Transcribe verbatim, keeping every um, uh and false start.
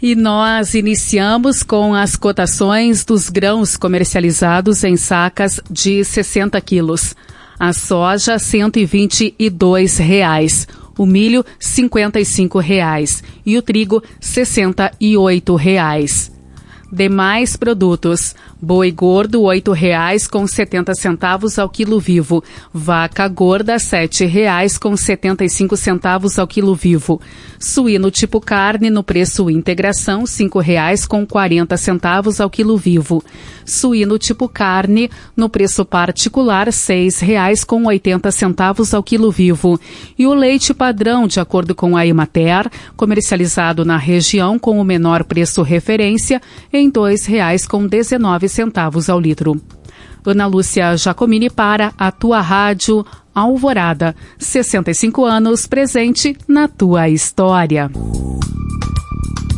E nós iniciamos com as cotações dos grãos comercializados em sacas de sessenta quilos. A soja, cento e vinte e dois reais. O milho, cinquenta e cinco reais. E o trigo, sessenta e oito reais. Demais produtos. Boi gordo, oito reais com setenta centavos ao quilo vivo. Vaca gorda, sete reais com setenta e cinco centavos ao quilo vivo. Suíno tipo carne no preço integração, cinco reais com quarenta centavos ao quilo vivo. Suíno tipo carne no preço particular, seis reais com oitenta centavos ao quilo vivo. E o leite padrão, de acordo com a Emater, comercializado na região com o menor preço referência, em dois reais com dezenove centavos ao litro. Ana Lúcia Giacomini para a tua rádio Alvorada. sessenta e cinco anos presente na tua história.